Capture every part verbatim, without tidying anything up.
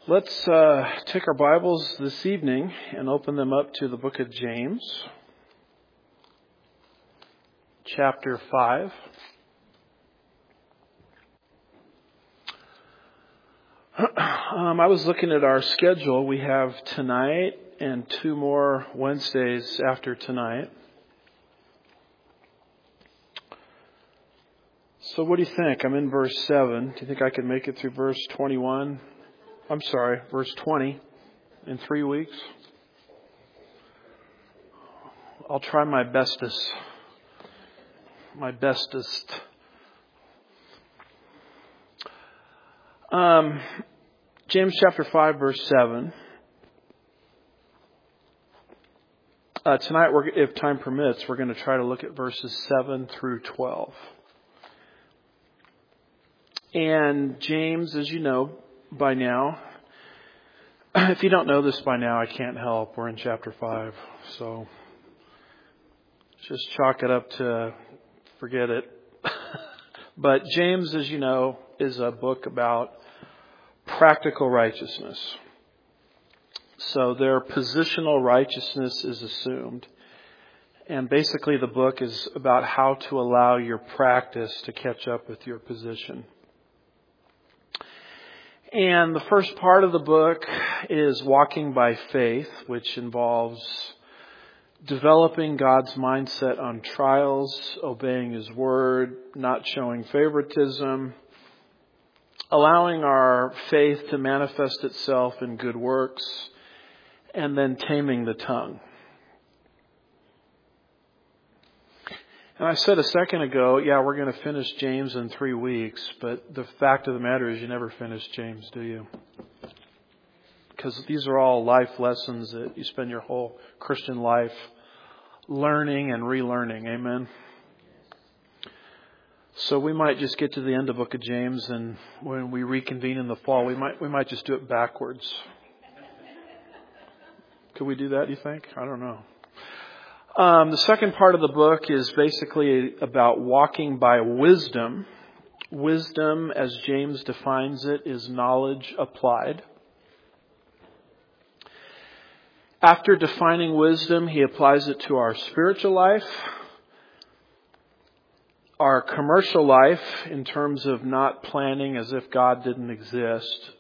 Let's uh, take our Bibles this evening and open them up to the book of James, chapter five. um, I was looking at our schedule. We have tonight and two more Wednesdays after tonight. So what do you think? I'm in verse seven. Do you think I can make it through verse twenty-one? I'm sorry, verse twenty in three weeks? I'll try my bestest. My bestest. Um, James chapter five, verse seven. Uh, tonight, we're, if time permits, we're going to try to look at verses seven through twelve. And James, as you know by now, if you don't know this by now, I can't help. We're in chapter five, so just chalk it up to forget it. But James, as you know, is a book about practical righteousness. So their positional righteousness is assumed. And basically the book is about how to allow your practice to catch up with your position. And the first part of the book is walking by faith, which involves developing God's mindset on trials, obeying His word, not showing favoritism, allowing our faith to manifest itself in good works, and then taming the tongue. And I said a second ago, yeah, we're going to finish James in three weeks, but the fact of the matter is you never finish James, do you? Because these are all life lessons that you spend your whole Christian life learning and relearning. Amen? So we might just get to the end of the book of James, and when we reconvene in the fall, we might we might just do it backwards. Could we do that, do you think? I don't know. Um, the second part of the book is basically about walking by wisdom. Wisdom, as James defines it, is knowledge applied. After defining wisdom, he applies it to our spiritual life, our commercial life in terms of not planning as if God didn't exist.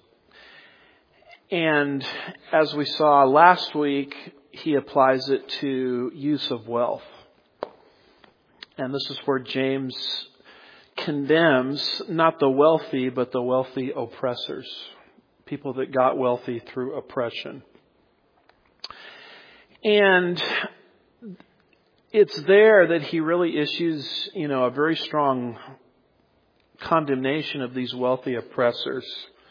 And as we saw last week, he applies it to use of wealth. And this is where James condemns not the wealthy, but the wealthy oppressors. People that got wealthy through oppression. And it's there that he really issues, you know, a very strong condemnation of these wealthy oppressors.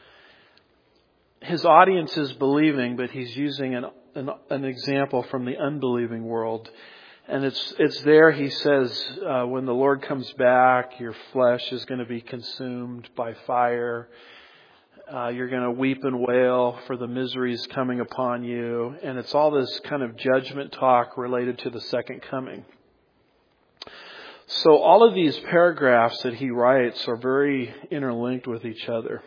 His audience is believing, but he's using an, an an example from the unbelieving world. And it's it's there, he says, uh, when the Lord comes back, your flesh is going to be consumed by fire. Uh, you're going to weep and wail for the miseries coming upon you. And it's all this kind of judgment talk related to the second coming. So all of these paragraphs that he writes are very interlinked with each other.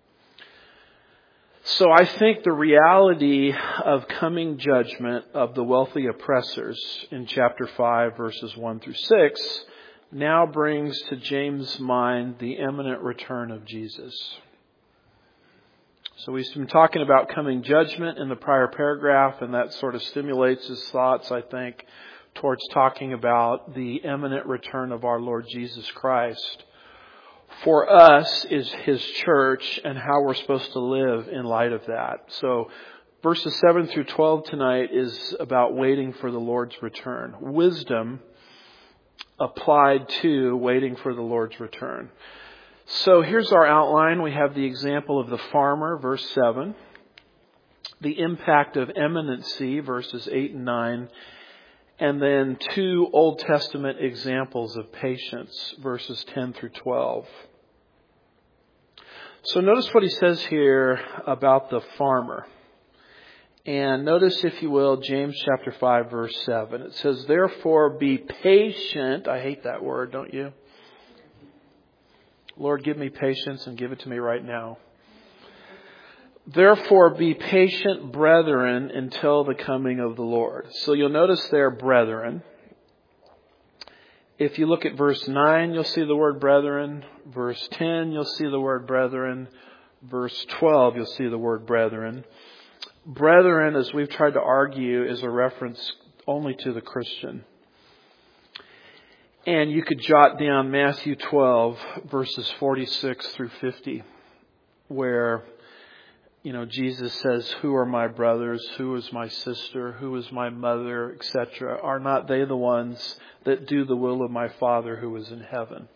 So I think the reality of coming judgment of the wealthy oppressors in chapter five, verses one through six, now brings to James' mind the imminent return of Jesus. So we've been talking about coming judgment in the prior paragraph, and that sort of stimulates his thoughts, I think, towards talking about the imminent return of our Lord Jesus Christ. For us is His church and how we're supposed to live in light of that. So verses seven through twelve tonight is about waiting for the Lord's return. Wisdom applied to waiting for the Lord's return. So here's our outline. We have the example of the farmer, verse seven. The impact of imminency, verses eight and nine. And then two Old Testament examples of patience, verses ten through twelve. So notice what he says here about the farmer. And notice, if you will, James chapter five, verse seven. It says, therefore be patient. I hate that word, don't you? Lord, give me patience and give it to me right now. Therefore be patient, brethren, until the coming of the Lord. So you'll notice there, brethren. If you look at verse nine, you'll see the word brethren. Verse ten, you'll see the word brethren. Verse twelve, you'll see the word brethren. Brethren, as we've tried to argue, is a reference only to the Christian. And you could jot down Matthew twelve, verses forty-six through fifty, where, you know, Jesus says, who are my brothers? Who is my sister? Who is my mother? et cetera. Are not they the ones that do the will of my Father who is in heaven?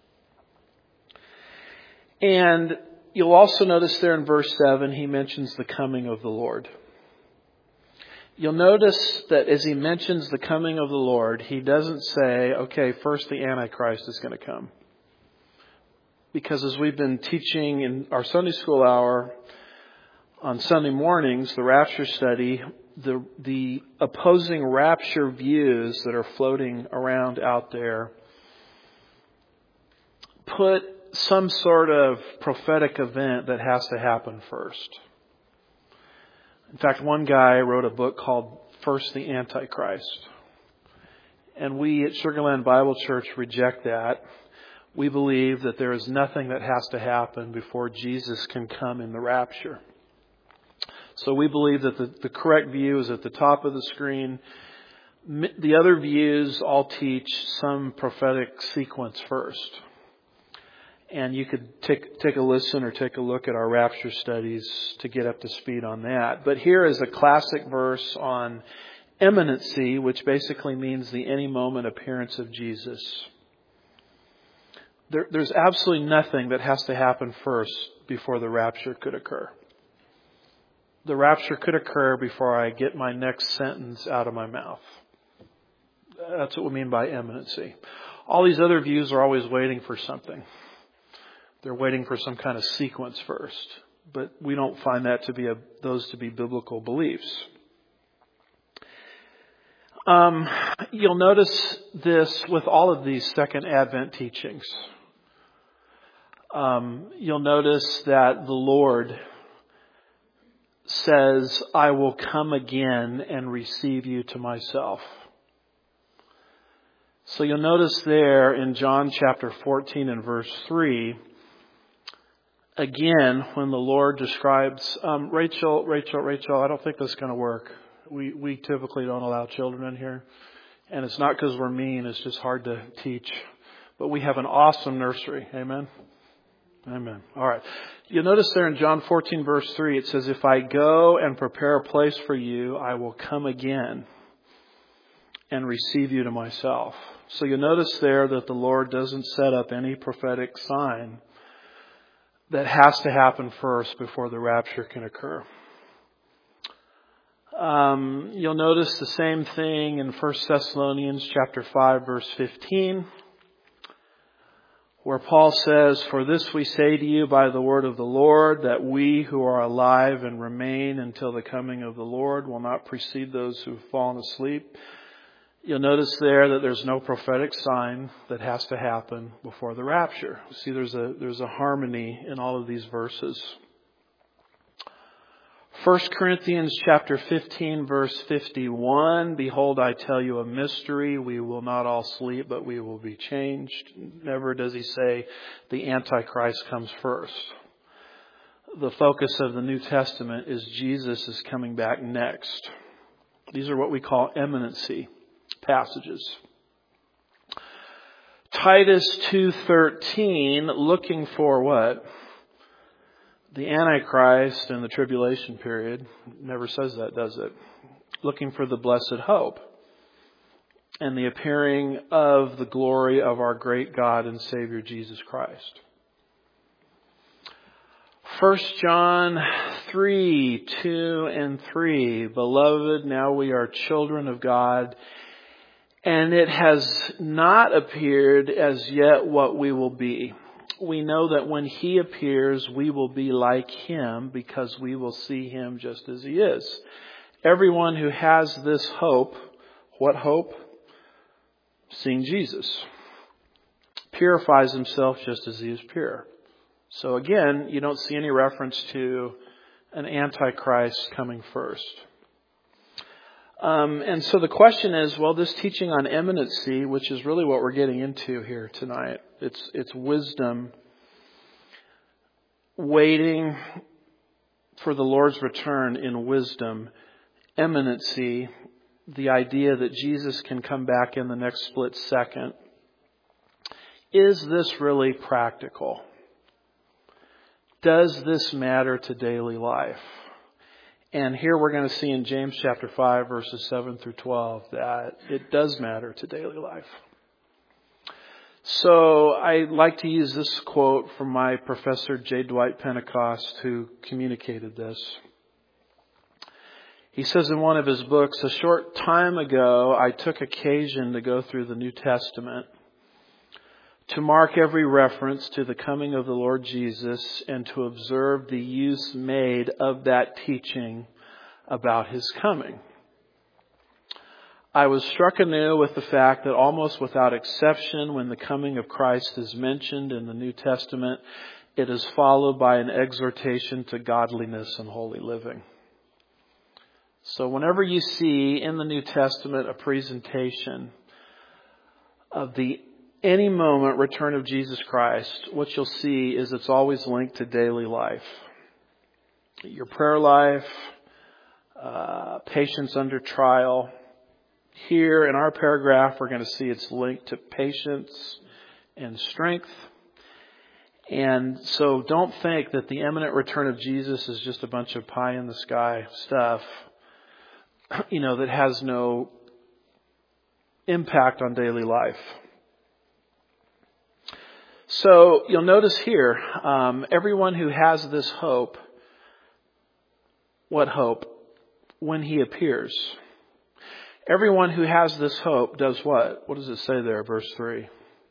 And you'll also notice there in verse seven, he mentions the coming of the Lord. You'll notice that as he mentions the coming of the Lord, he doesn't say, okay, first the Antichrist is going to come. Because as we've been teaching in our Sunday school hour on Sunday mornings, the rapture study, the the opposing rapture views that are floating around out there put some sort of prophetic event that has to happen first. In fact, one guy wrote a book called First the Antichrist. And we at Sugar Land Bible Church reject that. We believe that there is nothing that has to happen before Jesus can come in the rapture. So we believe that the, the correct view is at the top of the screen. The other views all teach some prophetic sequence first. And you could take take a listen or take a look at our rapture studies to get up to speed on that. But here is a classic verse on imminency, which basically means the any moment appearance of Jesus. There, there's absolutely nothing that has to happen first before the rapture could occur. The rapture could occur before I get my next sentence out of my mouth. That's what we mean by imminency. All these other views are always waiting for something. They're waiting for some kind of sequence first. But we don't find that to be a, those to be biblical beliefs. Um, you'll notice this with all of these Second Advent teachings. Um, you'll notice that the Lord says, I will come again and receive you to myself. So you'll notice there in John chapter fourteen and verse three, again, when the Lord describes, um, Rachel, Rachel, Rachel, I don't think that's going to work. We we typically don't allow children in here. And it's not because we're mean, it's just hard to teach. But we have an awesome nursery. Amen? Amen. All right. You'll notice there in John fourteen verse three, it says, if I go and prepare a place for you, I will come again and receive you to myself. So you'll notice there that the Lord doesn't set up any prophetic sign that has to happen first before the rapture can occur. Um, you'll notice the same thing in First Thessalonians chapter five verse fifteen. Where Paul says, for this we say to you by the word of the Lord, that we who are alive and remain until the coming of the Lord will not precede those who have fallen asleep. You'll notice there that there's no prophetic sign that has to happen before the rapture. See, there's a there's a harmony in all of these verses. First Corinthians chapter fifteen verse fifty-one, behold, I tell you a mystery. We will not all sleep, but we will be changed. Never does he say the Antichrist comes first. The focus of the New Testament is Jesus is coming back next. These are what we call imminency passages. Titus two thirteen, looking for what? The Antichrist and the tribulation period. Never says that, does it? Looking for the blessed hope and the appearing of the glory of our great God and Savior Jesus Christ. First John three, two and three. Beloved, now we are children of God, and it has not appeared as yet what we will be. We know that when He appears, we will be like Him because we will see Him just as He is. Everyone who has this hope, what hope? Seeing Jesus. Purifies himself just as He is pure. So again, you don't see any reference to an antichrist coming first. Um, and so the question is, well, this teaching on imminency, which is really what we're getting into here tonight, it's it's wisdom, waiting for the Lord's return in wisdom, imminency, the idea that Jesus can come back in the next split second. Is this really practical? Does this matter to daily life? And here we're going to see in James chapter five, verses seven through twelve, that it does matter to daily life. So I like to use this quote from my professor, J. Dwight Pentecost, who communicated this. He says in one of his books, "A short time ago, I took occasion to go through the New Testament to mark every reference to the coming of the Lord Jesus and to observe the use made of that teaching about His coming. I was struck anew with the fact that almost without exception, when the coming of Christ is mentioned in the New Testament, it is followed by an exhortation to godliness and holy living." So whenever you see in the New Testament a presentation of the any moment return of Jesus Christ, what you'll see is it's always linked to daily life. Your prayer life, uh, patience under trial. Here in our paragraph, we're going to see it's linked to patience and strength. And so don't think that the imminent return of Jesus is just a bunch of pie in the sky stuff, you know, that has no impact on daily life. So you'll notice here, um, everyone who has this hope, what hope? When He appears. Everyone who has this hope does what? What does it say there, verse three?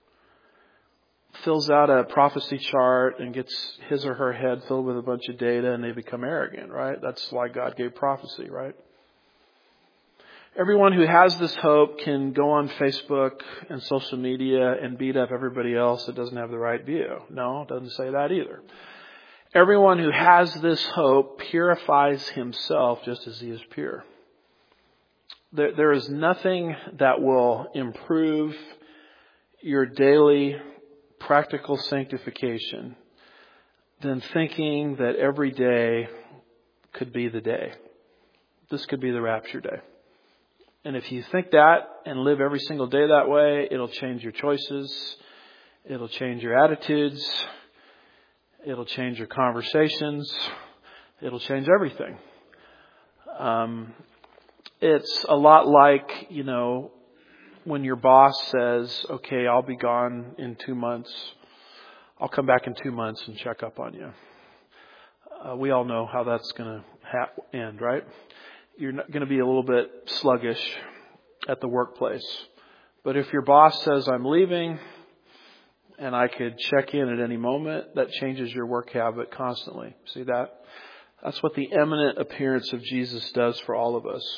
Fills out a prophecy chart and gets his or her head filled with a bunch of data and they become arrogant, right? That's why God gave prophecy, right? Everyone who has this hope can go on Facebook and social media and beat up everybody else that doesn't have the right view. No, it doesn't say that either. Everyone who has this hope purifies himself just as he is pure. There, there is nothing that will improve your daily practical sanctification than thinking that every day could be the day. This could be the rapture day. And if you think that and live every single day that way, it'll change your choices. It'll change your attitudes. It'll change your conversations. It'll change everything. Um, it's a lot like, you know, when your boss says, okay, I'll be gone in two months. I'll come back in two months and check up on you. Uh, we all know how that's going to ha- end, right? You're not going to be a little bit sluggish at the workplace. But if your boss says, I'm leaving and I could check in at any moment, that changes your work habit constantly. See that? That's what the imminent appearance of Jesus does for all of us.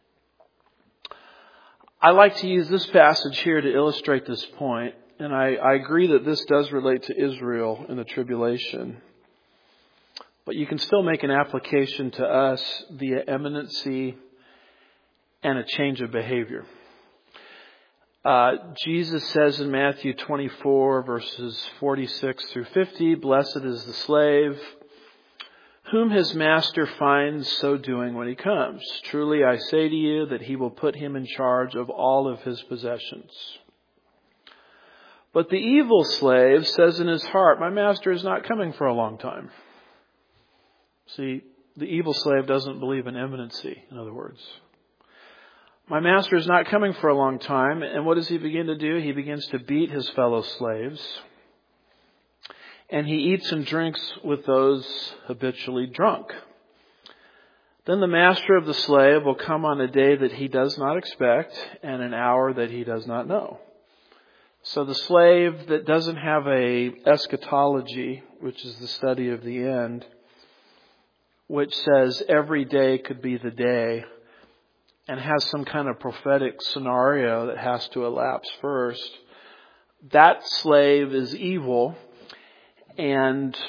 I like to use this passage here to illustrate this point, and I, I agree that this does relate to Israel in the tribulation. But you can still make an application to us via imminency and a change of behavior. Uh, Jesus says in Matthew twenty-four, verses forty-six through fifty, "Blessed is the slave whom his master finds so doing when he comes. Truly I say to you that he will put him in charge of all of his possessions. But the evil slave says in his heart, my master is not coming for a long time." See, the evil slave doesn't believe in imminency, in other words. My master is not coming for a long time. And what does he begin to do? He begins to beat his fellow slaves. And he eats and drinks with those habitually drunk. Then the master of the slave will come on a day that he does not expect and an hour that he does not know. So the slave that doesn't have a eschatology, which is the study of the end, which says every day could be the day, and has some kind of prophetic scenario that has to elapse first, that slave is evil, and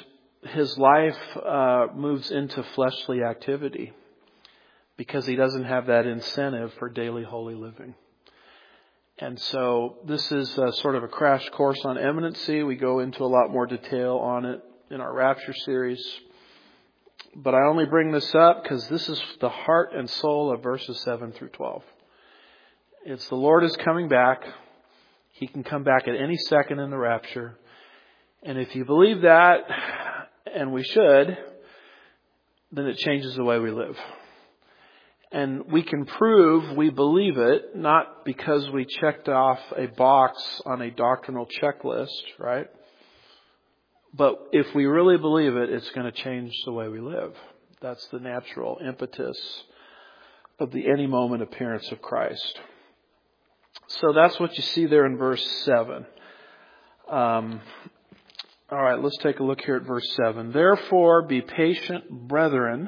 his life uh, moves into fleshly activity because he doesn't have that incentive for daily holy living. And so this is a sort of a crash course on eminency. We go into a lot more detail on it in our Rapture series. But I only bring this up because this is the heart and soul of verses seven through twelve. It's the Lord is coming back. He can come back at any second in the rapture. And if you believe that, and we should, then it changes the way we live. And we can prove we believe it, not because we checked off a box on a doctrinal checklist, right? But if we really believe it, it's going to change the way we live. That's the natural impetus of the any moment appearance of Christ. So that's what you see there in verse seven. Um, all right, let's take a look here at verse seven. Therefore, be patient, brethren,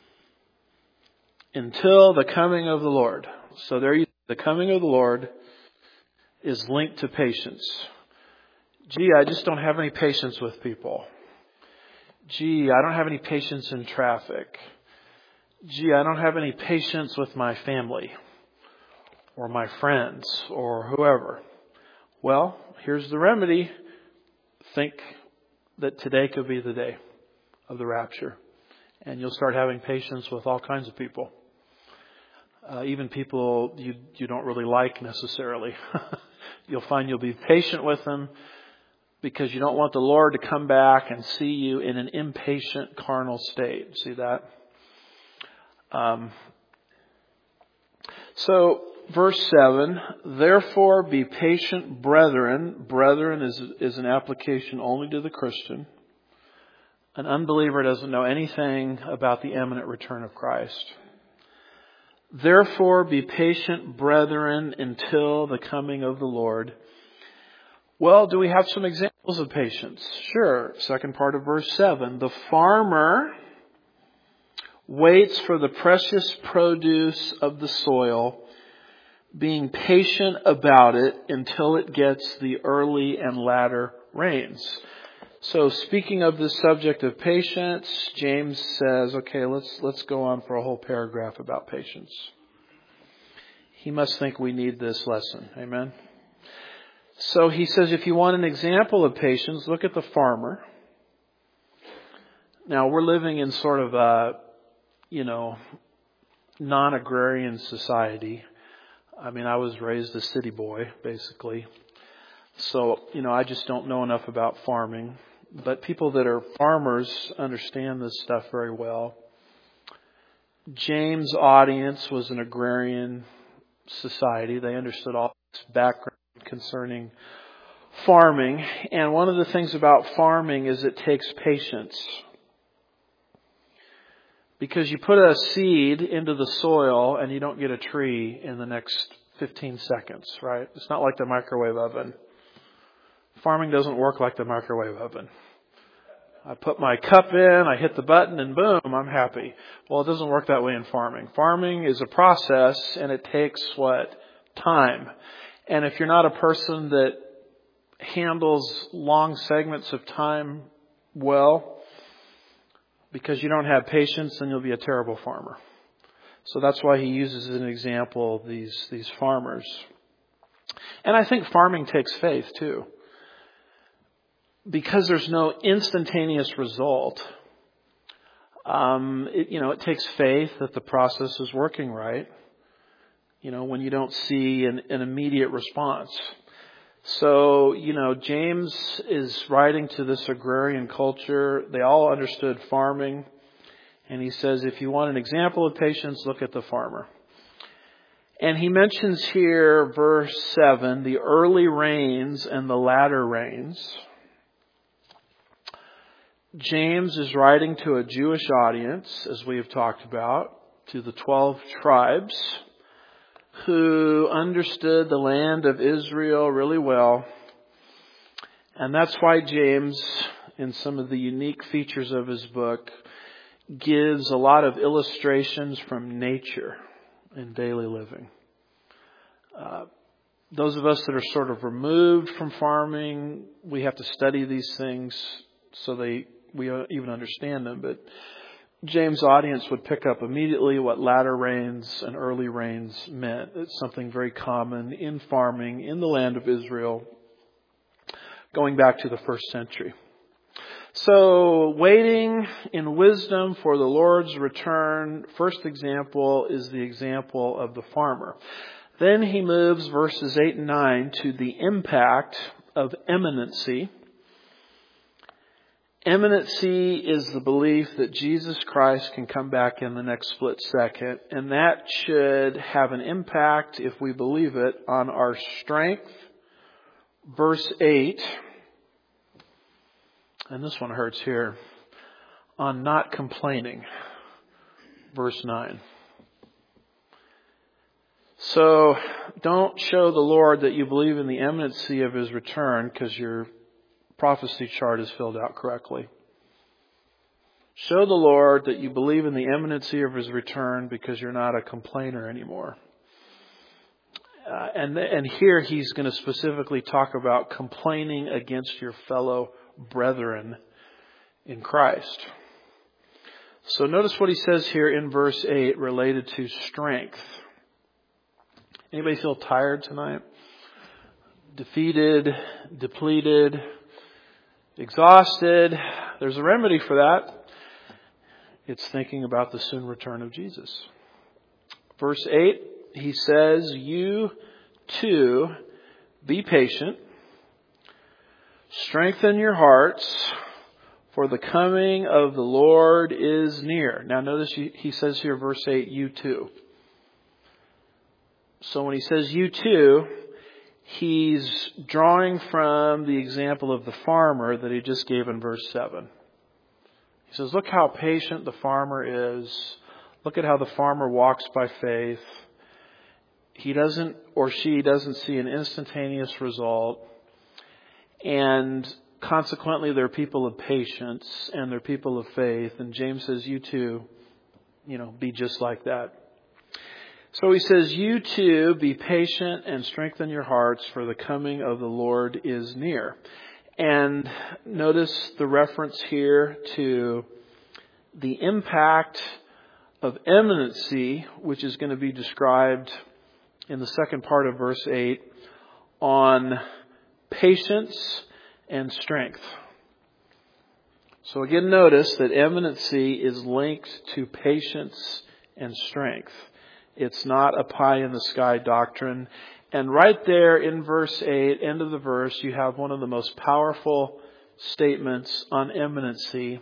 until the coming of the Lord. So there you, the coming of the Lord is linked to patience. Gee, I just don't have any patience with people. Gee, I don't have any patience in traffic. Gee, I don't have any patience with my family or my friends or whoever. Well, here's the remedy. Think that today could be the day of the rapture. And you'll start having patience with all kinds of people. Uh, even people you you don't really like necessarily. You'll find you'll be patient with them because you don't want the Lord to come back and see you in an impatient carnal state. See that? Um, so, verse seven, therefore be patient, brethren. Brethren is, is an application only to the Christian. An unbeliever doesn't know anything about the imminent return of Christ. Therefore be patient, brethren, until the coming of the Lord. Well, do we have some examples of patience? Sure. Second part of verse seven. The farmer waits for the precious produce of the soil, being patient about it until it gets the early and latter rains. So speaking of this subject of patience, James says, okay, let's let's go on for a whole paragraph about patience. He must think we need this lesson. Amen. So he says, if you want an example of patience, look at the farmer. Now, we're living in sort of a, you know, non-agrarian society. I mean, I was raised a city boy, basically. So, you know, I just don't know enough about farming. But people that are farmers understand this stuff very well. James' audience was an agrarian society. They understood all this background concerning farming. And one of the things about farming is it takes patience. Because you put a seed into the soil and you don't get a tree in the next fifteen seconds, right? It's not like the microwave oven. Farming doesn't work like the microwave oven. I put my cup in, I hit the button, and boom, I'm happy. Well, it doesn't work that way in farming. Farming is a process, and it takes what? Time. And if you're not a person that handles long segments of time well, because you don't have patience, then you'll be a terrible farmer. So that's why he uses as an example these, these farmers. And I think farming takes faith too. Because there's no instantaneous result, um, it, you know, it takes faith that the process is working right. You know, when you don't see an, an immediate response. So, you know, James is writing to this agrarian culture. They all understood farming. And he says, if you want an example of patience, look at the farmer. And he mentions here, verse seven, the early rains and the latter rains. James is writing to a Jewish audience, as we have talked about, to the twelve tribes who understood the land of Israel really well. And that's why James, in some of the unique features of his book, gives a lot of illustrations from nature in daily living. Uh, those of us that are sort of removed from farming, we have to study these things so they we even understand them. But James' audience would pick up immediately what latter rains and early rains meant. It's something very common in farming in the land of Israel, going back to the first century. So, waiting in wisdom for the Lord's return, first example is the example of the farmer. Then he moves verses eight and nine to the impact of imminency. Imminency is the belief that Jesus Christ can come back in the next split second, and that should have an impact, if we believe it, on our strength. Verse eight, and this one hurts here, on not complaining. Verse nine. So, don't show the Lord that you believe in the imminency of His return because your prophecy chart is filled out correctly. Show the Lord that you believe in the imminency of His return because you're not a complainer anymore. Uh, and, and here He's going to specifically talk about complaining against your fellow brethren in Christ. So notice what He says here in verse eight related to strength. Anybody feel tired tonight? Defeated, depleted, exhausted? There's a remedy for that. It's thinking about the soon return of Jesus. Verse eight, he says, you too be patient. Strengthen your hearts, for the coming of the Lord is near. Now notice he says here, verse eight, you too. So when he says you too, he's drawing from the example of the farmer that he just gave in verse seven. He says, look how patient the farmer is. Look at how the farmer walks by faith. He doesn't, or she doesn't see an instantaneous result. And consequently, they're people of patience and they're people of faith. And James says, you too, you know, be just like that. So he says, you too be patient and strengthen your hearts, for the coming of the Lord is near. And notice the reference here to the impact of imminency, which is going to be described in the second part of verse eight, on patience and strength. So again, notice that imminency is linked to patience and strength. It's not a pie in the sky doctrine. And right there in verse eight, end of the verse, you have one of the most powerful statements on imminency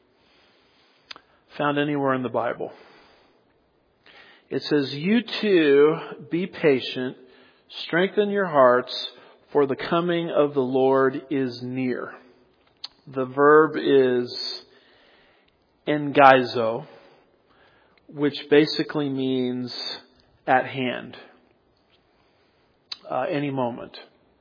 found anywhere in the Bible. It says, you too be patient, strengthen your hearts, for the coming of the Lord is near. The verb is engizo, which basically means at hand, uh, any moment.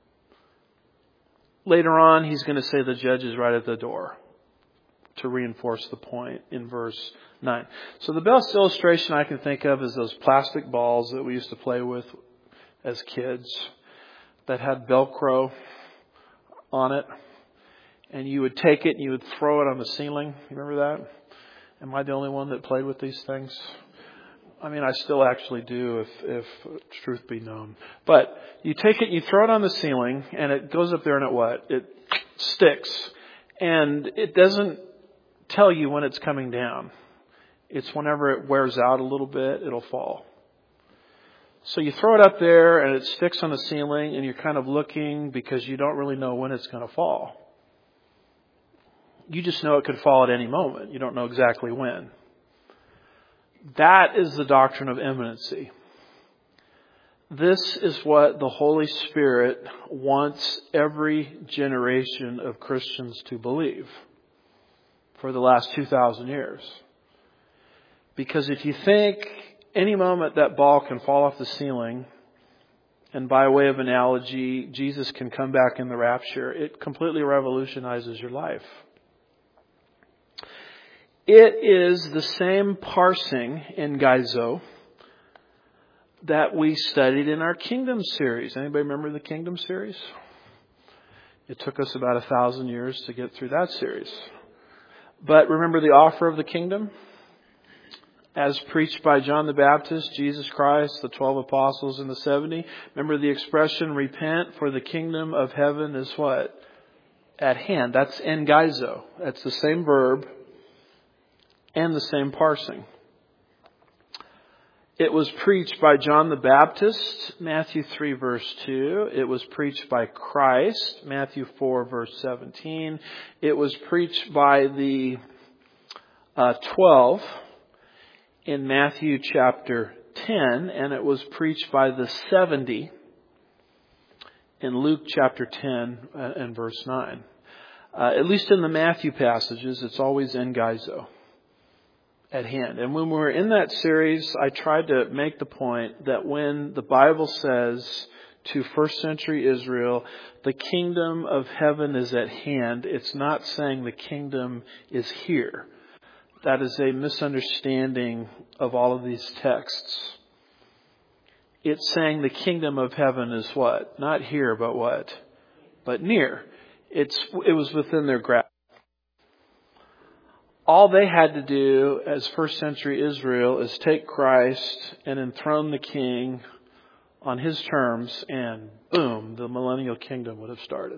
Later on, he's going to say the judge is right at the door to reinforce the point in verse nine. So the best illustration I can think of is those plastic balls that we used to play with as kids that had Velcro on it. And you would take it and you would throw it on the ceiling. You remember that? Am I the only one that played with these things? I mean, I still actually do, if, if truth be known. But you take it, you throw it on the ceiling, and it goes up there and it what? It sticks. And it doesn't tell you when it's coming down. It's whenever it wears out a little bit, it'll fall. So you throw it up there and it sticks on the ceiling, and you're kind of looking because you don't really know when it's going to fall. You just know it could fall at any moment. You don't know exactly when. That is the doctrine of imminency. This is what the Holy Spirit wants every generation of Christians to believe for the last two thousand years. Because if you think any moment that ball can fall off the ceiling, and by way of analogy, Jesus can come back in the rapture, it completely revolutionizes your life. It is the same parsing in Gizo that we studied in our Kingdom series. Anybody remember the Kingdom series? It took us about a thousand years to get through that series. But remember the offer of the kingdom? As preached by John the Baptist, Jesus Christ, the twelve apostles, and the seventy. Remember the expression, repent, for the kingdom of heaven is what? At hand. That's engizo. That's the same verb and the same parsing. It was preached by John the Baptist, Matthew three verse two. It was preached by Christ, Matthew four verse seventeen. It was preached by the uh, twelve in Matthew chapter ten, and it was preached by the seventy in Luke chapter ten and verse nine. Uh, at least in the Matthew passages, it's always engizo, at hand. And when we were in that series, I tried to make the point that when the Bible says to first century Israel, the kingdom of heaven is at hand, it's not saying the kingdom is here. That is a misunderstanding of all of these texts. It's saying the kingdom of heaven is what? Not here, but what? But near. It's, it was within their grasp. All they had to do as first century Israel is take Christ and enthrone the king on his terms, and boom, the millennial kingdom would have started.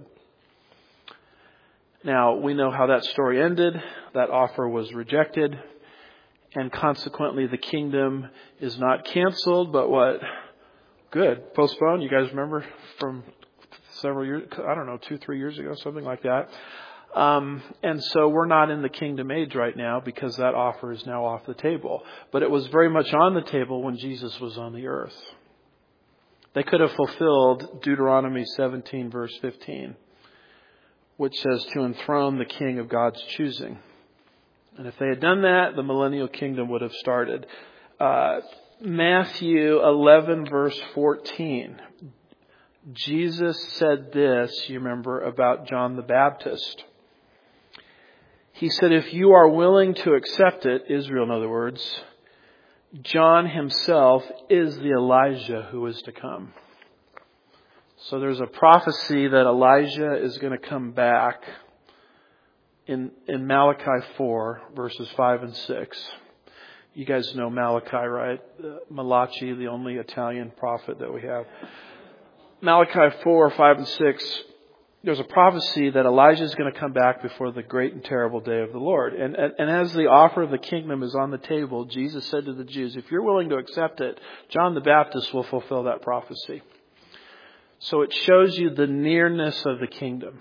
Now, we know how that story ended. That offer was rejected. And consequently, the kingdom is not canceled, but what? Good. Postponed. You guys remember from several years, I don't know, two, three years ago, something like that. Um, and so we're not in the kingdom age right now because that offer is now off the table. But it was very much on the table when Jesus was on the earth. They could have fulfilled Deuteronomy seventeen, verse fifteen. Which says to enthrone the king of God's choosing. And if they had done that, the millennial kingdom would have started. Uh, Matthew eleven verse fourteen. Jesus said this, you remember, about John the Baptist. He said, if you are willing to accept it, Israel in other words, John himself is the Elijah who is to come. So there's a prophecy that Elijah is going to come back in, in Malachi four, verses five and six. You guys know Malachi, right? Uh, Malachi, the only Italian prophet that we have. Malachi four, five and six, there's a prophecy that Elijah is going to come back before the great and terrible day of the Lord. And, and, and as the offer of the kingdom is on the table, Jesus said to the Jews, if you're willing to accept it, John the Baptist will fulfill that prophecy. So it shows you the nearness of the kingdom.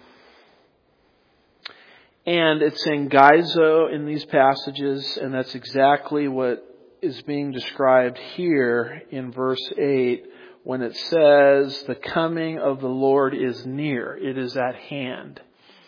And it's engizo in these passages, and that's exactly what is being described here in verse eight when it says, the coming of the Lord is near. It is at hand.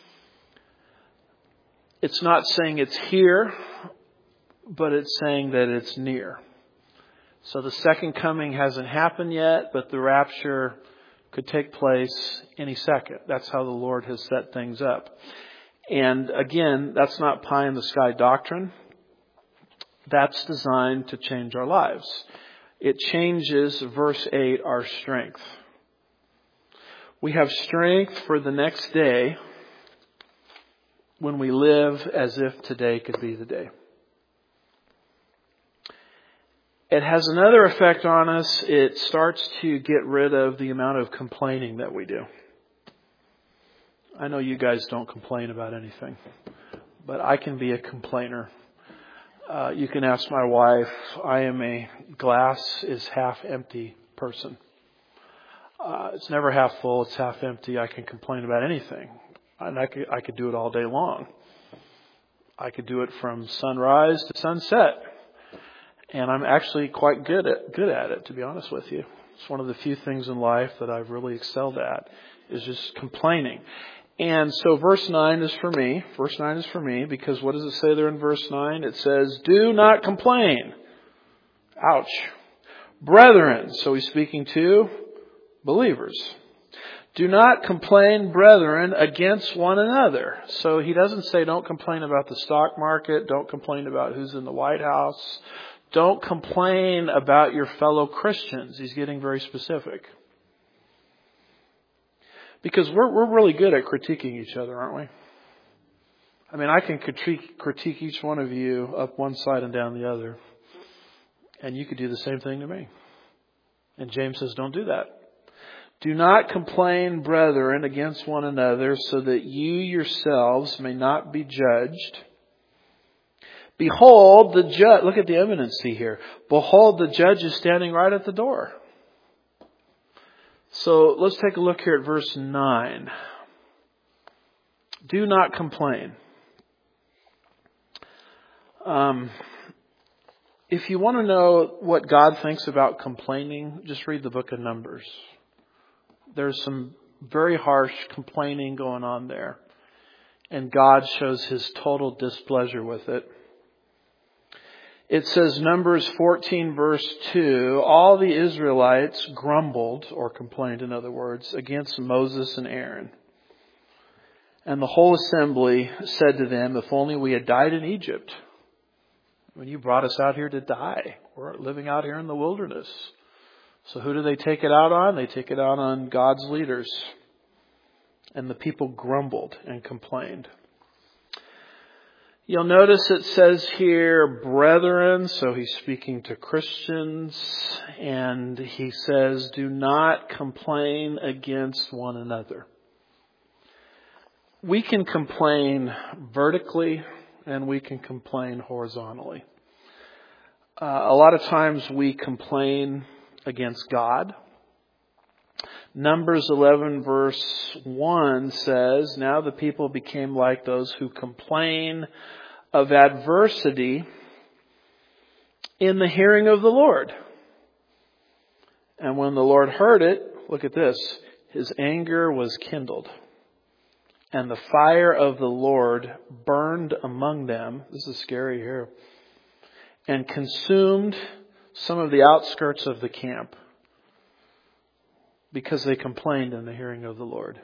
It's not saying it's here, but it's saying that it's near. So the second coming hasn't happened yet, but the rapture could take place any second. That's how the Lord has set things up. And again, that's not pie in the sky doctrine. That's designed to change our lives. It changes, verse eight, our strength. We have strength for the next day when we live as if today could be the day. It has another effect on us. It starts to get rid of the amount of complaining that we do. I know you guys don't complain about anything, but I can be a complainer. Uh, you can ask my wife. I am a glass is half empty person. Uh, it's never half full. It's half empty. I can complain about anything, and I could I could do it all day long. I could do it from sunrise to sunset. And I'm actually quite good at good at it, to be honest with you. It's one of the few things in life that I've really excelled at, is just complaining. And so verse nine is for me. Verse nine is for me because what does it say there in verse nine? It says, do not complain. Ouch. Brethren. So he's speaking to believers. Do not complain, brethren, against one another. So he doesn't say don't complain about the stock market. Don't complain about who's in the White House. Don't complain about your fellow Christians. He's getting very specific. Because we're we're really good at critiquing each other, aren't we? I mean, I can critique, critique each one of you up one side and down the other. And you could do the same thing to me. And James says, don't do that. Do not complain, brethren, against one another, so that you yourselves may not be judged. Behold, the judge, look at the eminency here. Behold, the judge is standing right at the door. So let's take a look here at verse nine. Do not complain. Um, if you want to know what God thinks about complaining, just read the book of Numbers. There's some very harsh complaining going on there. And God shows His total displeasure with it. It says, Numbers fourteen verse two, all the Israelites grumbled, or complained in other words, against Moses and Aaron. And the whole assembly said to them, if only we had died in Egypt. When you brought us out here to die. We're living out here in the wilderness. So who do they take it out on? They take it out on God's leaders. And the people grumbled and complained. You'll notice it says here, brethren, so he's speaking to Christians, and he says, do not complain against one another. We can complain vertically, and we can complain horizontally. Uh, a lot of times we complain against God. Numbers eleven verse one says, now the people became like those who complain of adversity in the hearing of the Lord. And when the Lord heard it, look at this, His anger was kindled. And the fire of the Lord burned among them. This is scary here. And consumed some of the outskirts of the camp. Because they complained in the hearing of the Lord.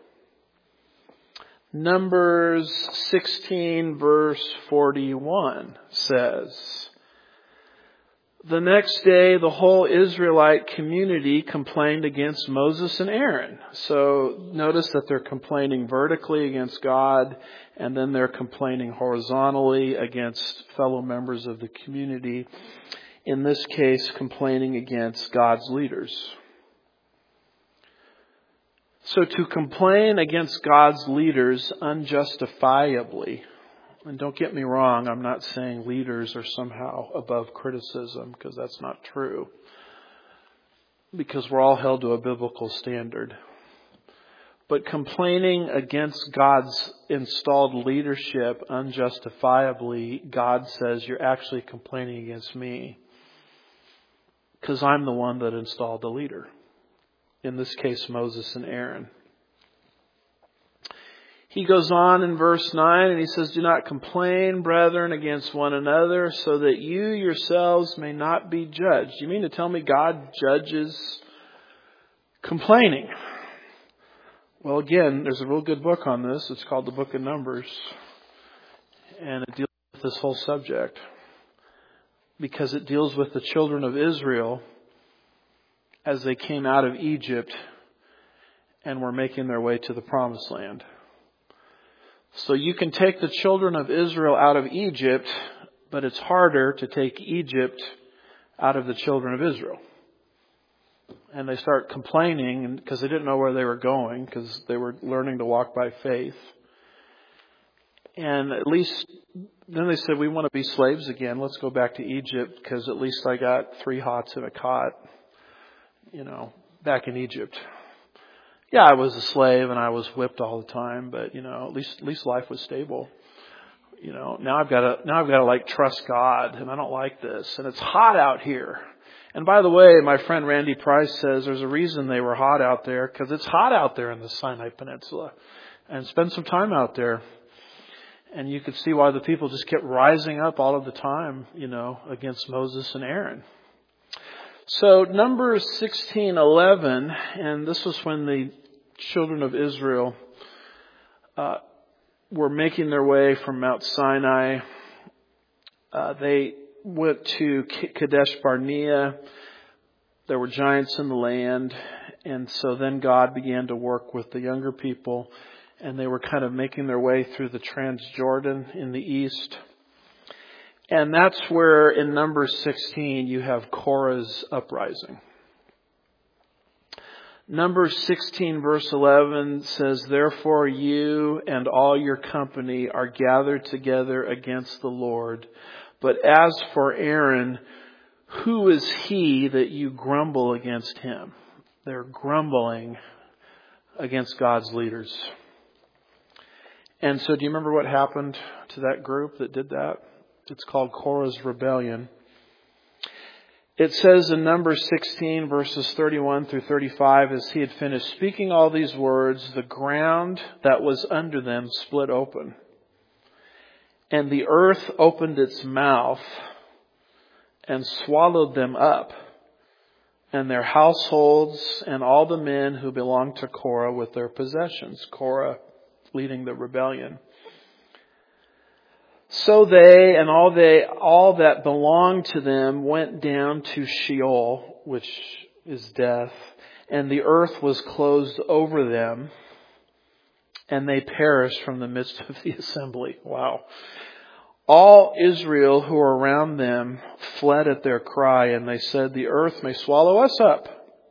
Numbers sixteen verse forty-one says, the next day the whole Israelite community complained against Moses and Aaron. So notice that they're complaining vertically against God, and then they're complaining horizontally against fellow members of the community. In this case, complaining against God's leaders. So to complain against God's leaders unjustifiably, and don't get me wrong, I'm not saying leaders are somehow above criticism, because that's not true. Because we're all held to a biblical standard. But complaining against God's installed leadership unjustifiably, God says you're actually complaining against me. Because I'm the one that installed the leader. In this case, Moses and Aaron. He goes on in verse nine and he says, do not complain, brethren, against one another, so that you yourselves may not be judged. You mean to tell me God judges complaining? Well, again, there's a real good book on this. It's called the Book of Numbers. And it deals with this whole subject. Because it deals with the children of Israel as they came out of Egypt and were making their way to the Promised Land. So you can take the children of Israel out of Egypt, but it's harder to take Egypt out of the children of Israel. And they start complaining because they didn't know where they were going, because they were learning to walk by faith. And at least then they said, we want to be slaves again. Let's go back to Egypt, because at least I got three hots in a cot. You know, back in Egypt. Yeah, I was a slave and I was whipped all the time, but you know, at least at least life was stable. You know, now I've got to now I've got to like trust God, and I don't like this, and it's hot out here. And by the way, my friend Randy Price says there's a reason they were hot out there, because it's hot out there in the Sinai Peninsula. And spend some time out there, and you could see why the people just kept rising up all of the time, you know, against Moses and Aaron. So Numbers sixteen eleven, and this was when the children of Israel uh, were making their way from Mount Sinai. Uh, they went to Kadesh Barnea. There were giants in the land, and so then God began to work with the younger people, and they were kind of making their way through the Transjordan in the east. And that's where in Numbers sixteen you have Korah's uprising. Numbers sixteen verse eleven says, "Therefore you and all your company are gathered together against the Lord. But as for Aaron, who is he that you grumble against him?" They're grumbling against God's leaders. And so do you remember what happened to that group that did that? It's called Korah's rebellion. It says in Numbers sixteen verses thirty-one through thirty-five, as he had finished speaking all these words, the ground that was under them split open. And the earth opened its mouth and swallowed them up, and their households and all the men who belonged to Korah with their possessions. Korah leading the rebellion. So they and all they all that belonged to them went down to Sheol, which is death, and the earth was closed over them, and they perished from the midst of the assembly. Wow. All Israel who were around them fled at their cry, and they said, "The earth may swallow us up."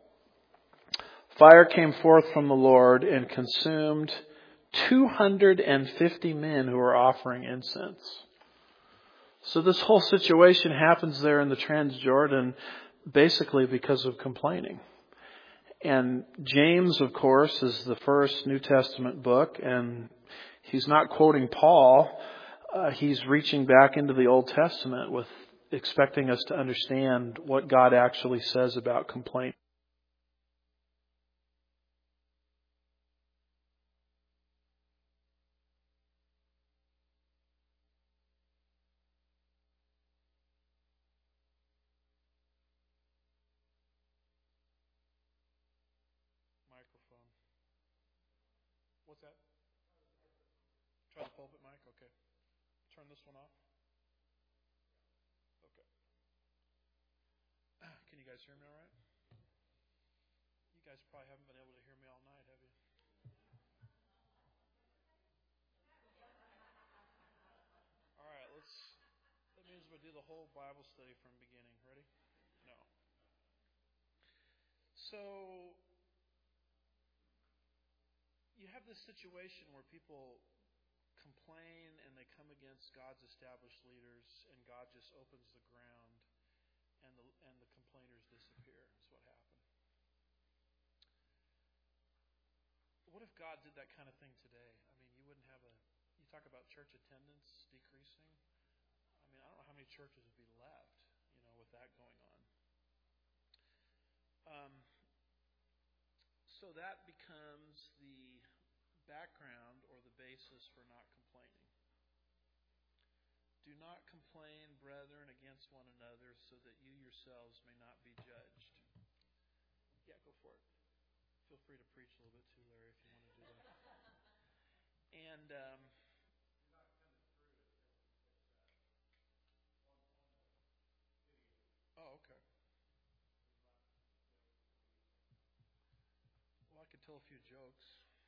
Fire came forth from the Lord and consumed two hundred fifty men who were offering incense. So this whole situation happens there in the Transjordan basically because of complaining. And James, of course, is the first New Testament book, and he's not quoting Paul. Uh, he's reaching back into the Old Testament with expecting us to understand what God actually says about complaint. Microphone. What's that? Try the pulpit mic? Okay. Turn this one off. Okay. Can you guys hear me all right? You guys probably haven't been able to hear me all night, have you? All right, let's, that means we'll do the whole Bible study from beginning. Ready? No. So, you have this situation where people complain and they come against God's established leaders, and God just opens the ground, and the and the complainers disappear. That's what happened. What if God did that kind of thing today? I mean, you wouldn't have a. You talk about church attendance decreasing. I mean, I don't know how many churches would be left, you know, with that going on. Um. So that becomes the background or the basis for not complaining. Do not complain, brethren, against one another, so that you yourselves may not be judged. Yeah, go for it. Feel free to preach a little bit too, Larry, if you want to do that. And um, oh, okay. Well, I could tell a few jokes.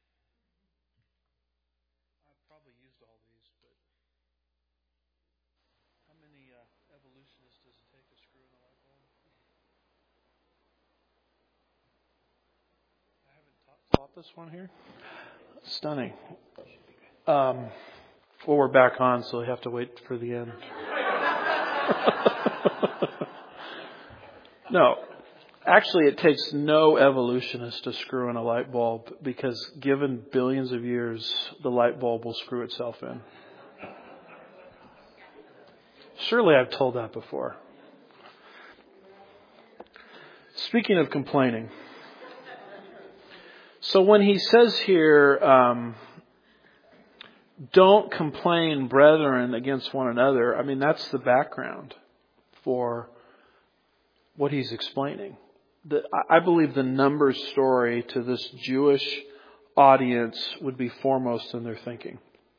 I've probably used all these, but how many uh, evolutionists does it take to screw in a light bulb? I haven't taught, taught this one here. Stunning. Um, well, we're back on, so we have to wait for the end. No. Actually, it takes no evolutionist to screw in a light bulb, because given billions of years, the light bulb will screw itself in. Surely I've told that before. Speaking of complaining. So when he says here, um, don't complain, brethren, against one another, I mean, that's the background for what he's explaining. The, I believe the Numbers story to this Jewish audience would be foremost in their thinking.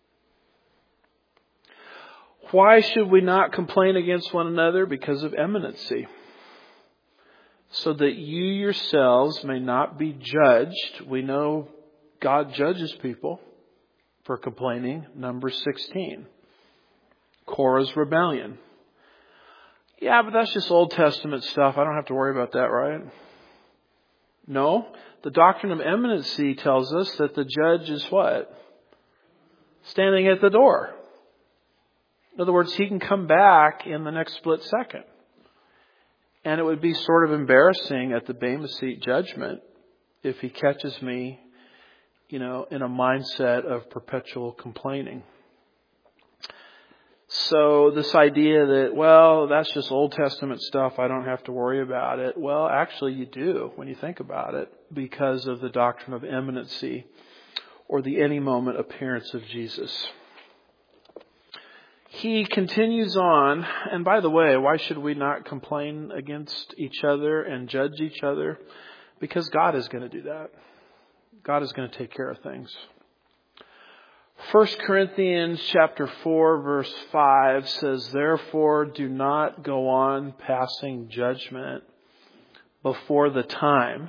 Why should we not complain against one another? Because of eminency. So that you yourselves may not be judged. We know God judges people. for complaining. Number sixteen. Korah's rebellion. Yeah, but that's just Old Testament stuff. I don't have to worry about that, right? No. The doctrine of imminency tells us that the judge is what? Standing at the door. In other words, he can come back in the next split second. And it would be sort of embarrassing at the Bema Seat judgment if he catches me, you know, in a mindset of perpetual complaining. So this idea that, well, that's just Old Testament stuff, I don't have to worry about it. Well, actually you do when you think about it, because of the doctrine of imminency or the any moment appearance of Jesus. He continues on, and by the way, why should we not complain against each other and judge each other? Because God is going to do that. God is going to take care of things. First Corinthians chapter four verse five says, "Therefore do not go on passing judgment before the time,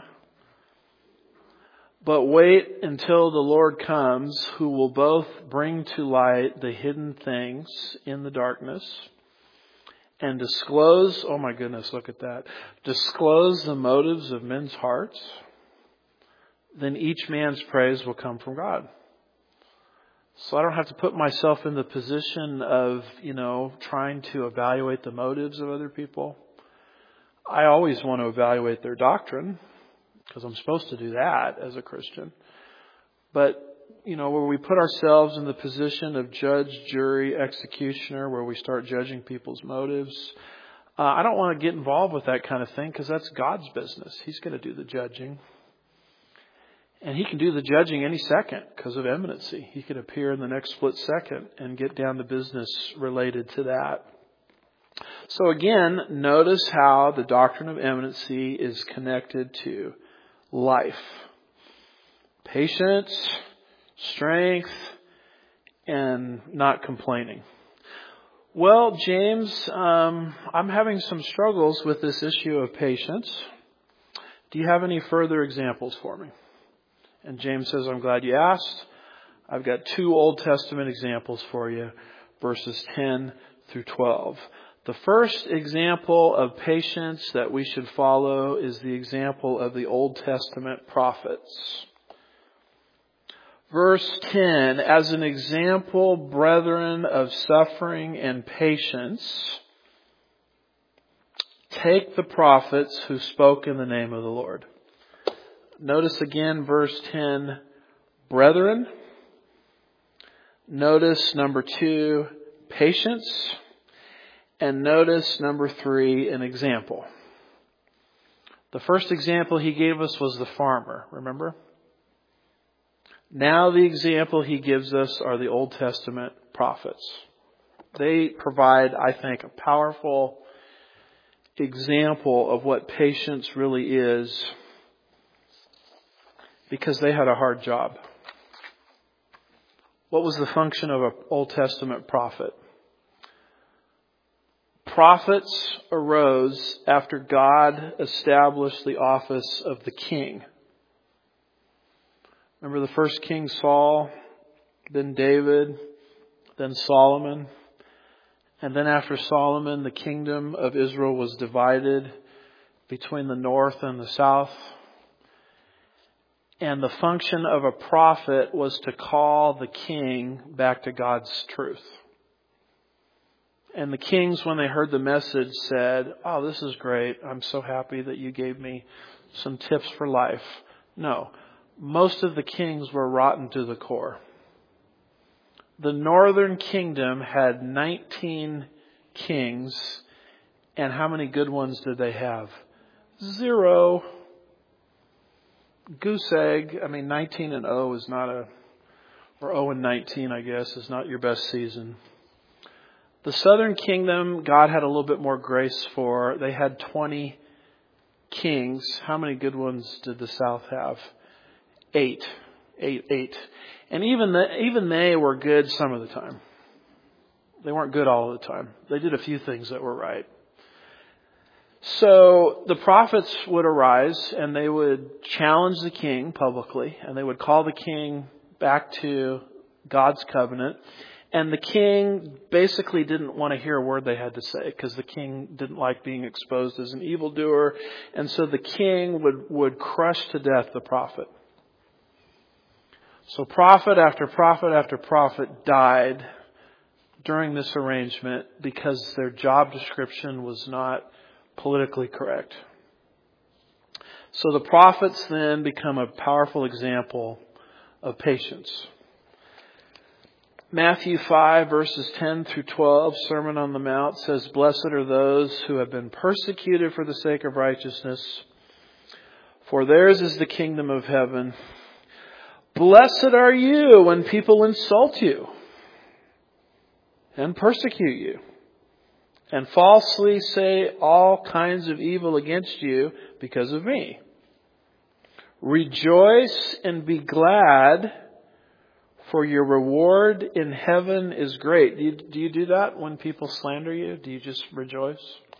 but wait until the Lord comes, who will both bring to light the hidden things in the darkness and disclose," oh my goodness, look at that, "disclose the motives of men's hearts. Then each man's praise will come from God." So I don't have to put myself in the position of, you know, trying to evaluate the motives of other people. I always want to evaluate their doctrine, because I'm supposed to do that as a Christian. But, you know, where we put ourselves in the position of judge, jury, executioner, where we start judging people's motives, uh, I don't want to get involved with that kind of thing, because that's God's business. He's going to do the judging. And He can do the judging any second because of imminency. He could appear in the next split second and get down to business related to that. So again, notice how the doctrine of imminency is connected to life, patience, strength, and not complaining. Well, James, um, I'm having some struggles with this issue of patience. Do you have any further examples for me? And James says, "I'm glad you asked. I've got two Old Testament examples for you, verses ten through twelve. The first example of patience that we should follow is the example of the Old Testament prophets. Verse ten, "As an example, brethren, of suffering and patience, take the prophets who spoke in the name of the Lord." Notice again, verse ten, brethren. Notice number two, patience. And notice number three, an example. The first example he gave us was the farmer, remember? Now the example he gives us are the Old Testament prophets. They provide, I think, a powerful example of what patience really is, because they had a hard job. What was the function of an Old Testament prophet? Prophets arose after God established the office of the king. Remember the first king, Saul, then David, then Solomon. And then after Solomon, the kingdom of Israel was divided between the north and the south. And the function of a prophet was to call the king back to God's truth. And the kings, when they heard the message, said, "Oh, this is great. I'm so happy that you gave me some tips for life." No, most of the kings were rotten to the core. The northern kingdom had nineteen kings. And how many good ones did they have? Zero. Goose egg. I mean, nineteen and oh is not a, or oh and nineteen, I guess, is not your best season. The southern kingdom, God had a little bit more grace for. They had twenty kings. How many good ones did the south have? Eight. Eight, eight. And even the, even they were good some of the time. They weren't good all of the time. They did a few things that were right. So the prophets would arise and they would challenge the king publicly, and they would call the king back to God's covenant. And the king basically didn't want to hear a word they had to say because the king didn't like being exposed as an evildoer. And so the king would, would crush to death the prophet. So prophet after prophet after prophet died during this arrangement because their job description was not politically correct. So the prophets then become a powerful example of patience. Matthew five verses ten through twelve, Sermon on the Mount, says, "Blessed are those who have been persecuted for the sake of righteousness, for theirs is the kingdom of heaven. Blessed are you when people insult you and persecute you and falsely say all kinds of evil against you because of me. Rejoice and be glad, for your reward in heaven is great." Do you, do you do that when people slander you? Do you just rejoice?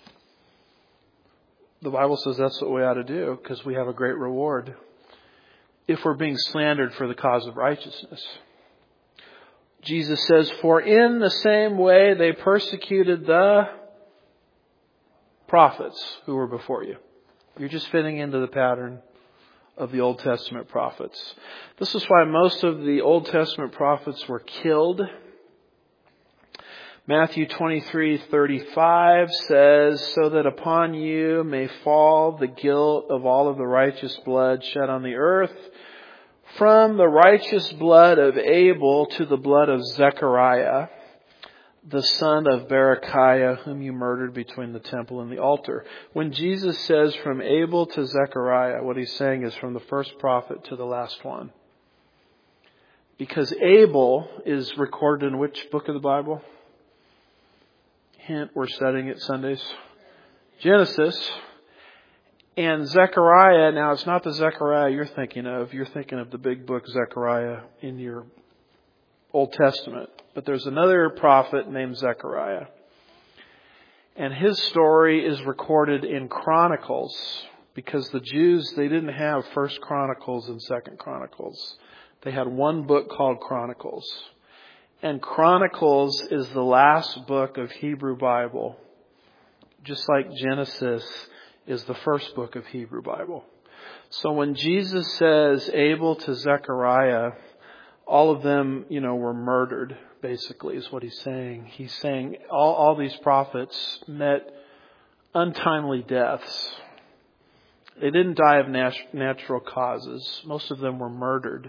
The Bible says that's what we ought to do because we have a great reward if we're being slandered for the cause of righteousness. Jesus says, "For in the same way they persecuted the prophets who were before you." You're just fitting into the pattern of the Old Testament prophets. This is why most of the Old Testament prophets were killed. Matthew twenty-three thirty-five says, "So that upon you may fall the guilt of all of the righteous blood shed on the earth, from the righteous blood of Abel to the blood of Zechariah, the son of Berechiah, whom you murdered between the temple and the altar." When Jesus says from Abel to Zechariah, what he's saying is from the first prophet to the last one. Because Abel is recorded in which book of the Bible? Hint, we're studying it Sundays. Genesis. And Zechariah, now it's not the Zechariah you're thinking of. You're thinking of the big book Zechariah in your Old Testament. But there's another prophet named Zechariah. And his story is recorded in Chronicles because the Jews, they didn't have First Chronicles and Second Chronicles. They had one book called Chronicles. And Chronicles is the last book of Hebrew Bible. Just like Genesis is the first book of Hebrew Bible. So when Jesus says Abel to Zechariah, all of them, you know, were murdered, basically, is what he's saying. He's saying all, all these prophets met untimely deaths. They didn't die of nat- natural causes. Most of them were murdered.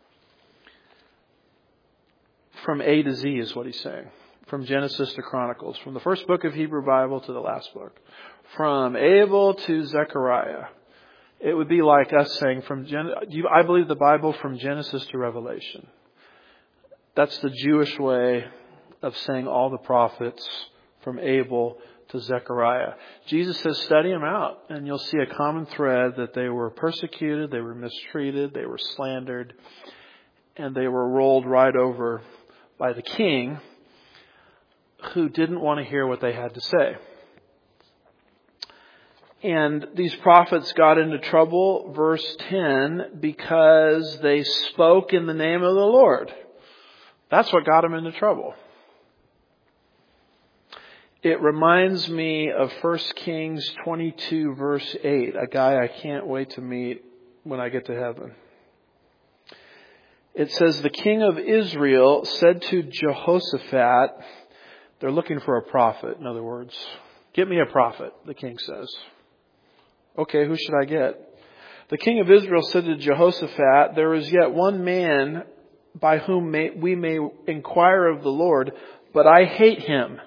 From A to Z is what he's saying. From Genesis to Chronicles. From the first book of Hebrew Bible to the last book. From Abel to Zechariah. It would be like us saying, from Gen- I believe the Bible from Genesis to Revelation. That's the Jewish way of saying all the prophets from Abel to Zechariah. Jesus says, study them out, and you'll see a common thread that they were persecuted, they were mistreated, they were slandered, and they were rolled right over by the king who didn't want to hear what they had to say. And these prophets got into trouble, verse ten, because they spoke in the name of the Lord. That's what got them into trouble. It reminds me of First Kings twenty-two, verse eight, a guy I can't wait to meet when I get to heaven. It says, "The king of Israel said to Jehoshaphat," they're looking for a prophet, in other words. "Get me a prophet," the king says. Okay, who should I get? The king of Israel said to Jehoshaphat, "There is yet one man by whom may, we may inquire of the Lord, but I hate him."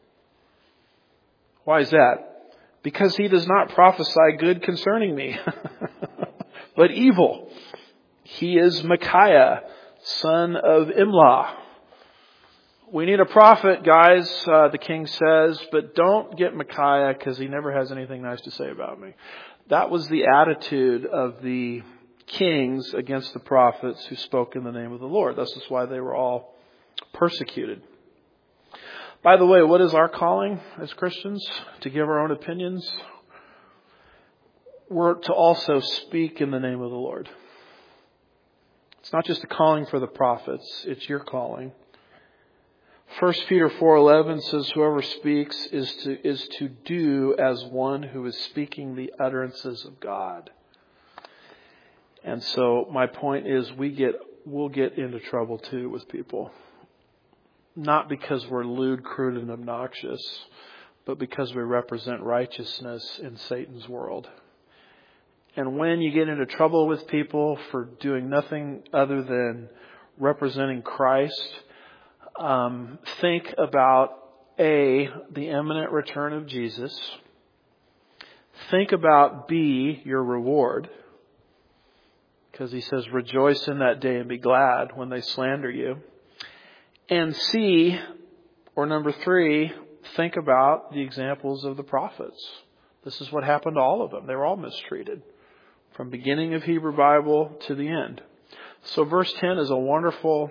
Why is that? "Because he does not prophesy good concerning me, but evil. He is Micaiah, son of Imlah." We need a prophet, guys, uh, the king says, but don't get Micaiah because he never has anything nice to say about me. That was the attitude of the kings against the prophets who spoke in the name of the Lord. This is why they were all persecuted. By the way, what is our calling as Christians? To give our own opinions? We're to also speak in the name of the Lord. It's not just a calling for the prophets, it's your calling. First Peter four eleven says, whoever speaks is to, is to do as one who is speaking the utterances of God. And so my point is we get, we'll get into trouble too with people. Not because we're lewd, crude, and obnoxious, but because we represent righteousness in Satan's world. And when you get into trouble with people for doing nothing other than representing Christ, um, think about A, the imminent return of Jesus. Think about B, your reward. Because he says, rejoice in that day and be glad when they slander you. And C, or number three, think about the examples of the prophets. This is what happened to all of them. They were all mistreated. From beginning of Hebrew Bible to the end. So verse ten is a wonderful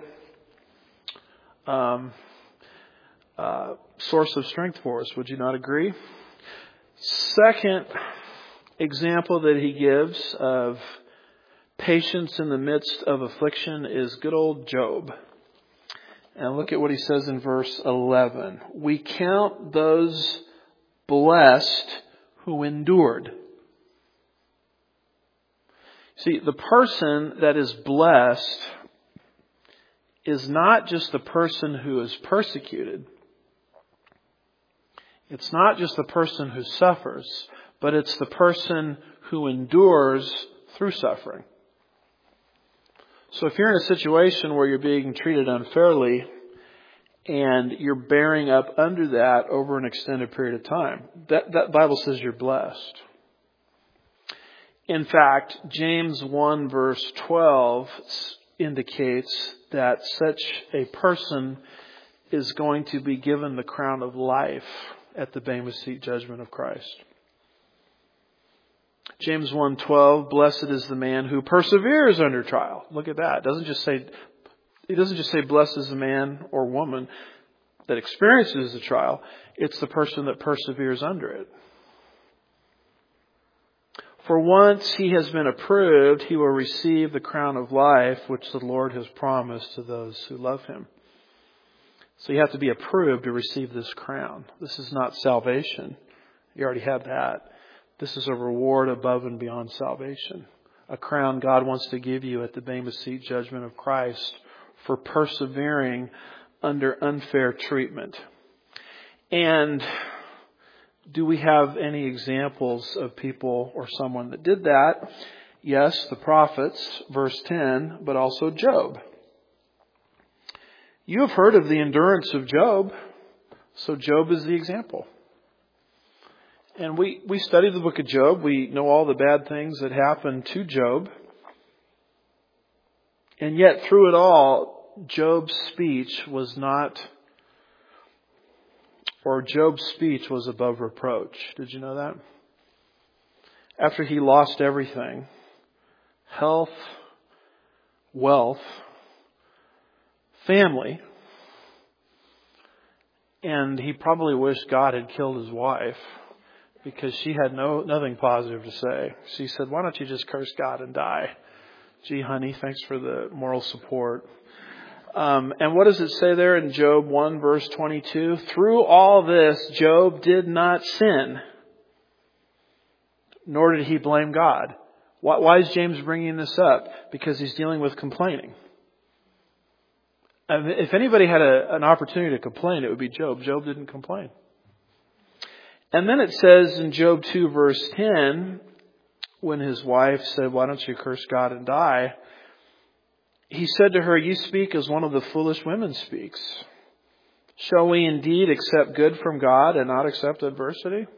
um, uh, source of strength for us. Would you not agree? Second example that he gives of patience in the midst of affliction is good old Job. And look at what he says in verse eleven. We count those blessed who endured. See, the person that is blessed is not just the person who is persecuted. It's not just the person who suffers, but it's the person who endures through suffering. So if you're in a situation where you're being treated unfairly and you're bearing up under that over an extended period of time, that, that Bible says you're blessed. In fact, James one verse twelve indicates that such a person is going to be given the crown of life at the Bema Seat judgment of Christ. James one twelve, blessed is the man who perseveres under trial. Look at that. It doesn't just say, it doesn't just say blessed is the man or woman that experiences the trial. It's the person that perseveres under it. For once he has been approved, he will receive the crown of life, which the Lord has promised to those who love him. So you have to be approved to receive this crown. This is not salvation. You already have that. This is a reward above and beyond salvation. A crown God wants to give you at the Bema Seat judgment of Christ for persevering under unfair treatment. And do we have any examples of people or someone that did that? Yes, the prophets, verse ten, but also Job. You have heard of the endurance of Job, so Job is the example. And we, we study the book of Job. We know all the bad things that happened to Job. And yet through it all, Job's speech was not, or Job's speech was above reproach. Did you know that? After he lost everything, health, wealth, family, and he probably wished God had killed his wife because she had no nothing positive to say. She said, why don't you just curse God and die? Gee, honey, thanks for the moral support. Um, and what does it say there in Job one verse twenty-two? Through all this, Job did not sin, nor did he blame God. Why, why is James bringing this up? Because he's dealing with complaining. And if anybody had a, an opportunity to complain, it would be Job. Job didn't complain. And then it says in Job two verse ten, when his wife said, why don't you curse God and die? He said to her, you speak as one of the foolish women speaks. Shall we indeed accept good from God and not accept adversity?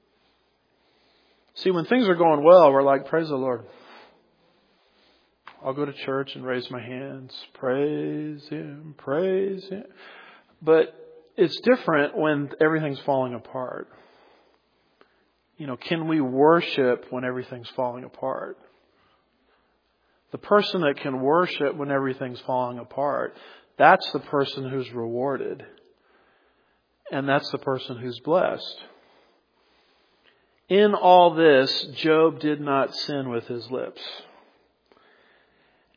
See, when things are going well, we're like, praise the Lord. I'll go to church and raise my hands. Praise Him, praise Him. But it's different when everything's falling apart. You know, can we worship when everything's falling apart? The person that can worship when everything's falling apart, that's the person who's rewarded. And that's the person who's blessed. In all this, Job did not sin with his lips.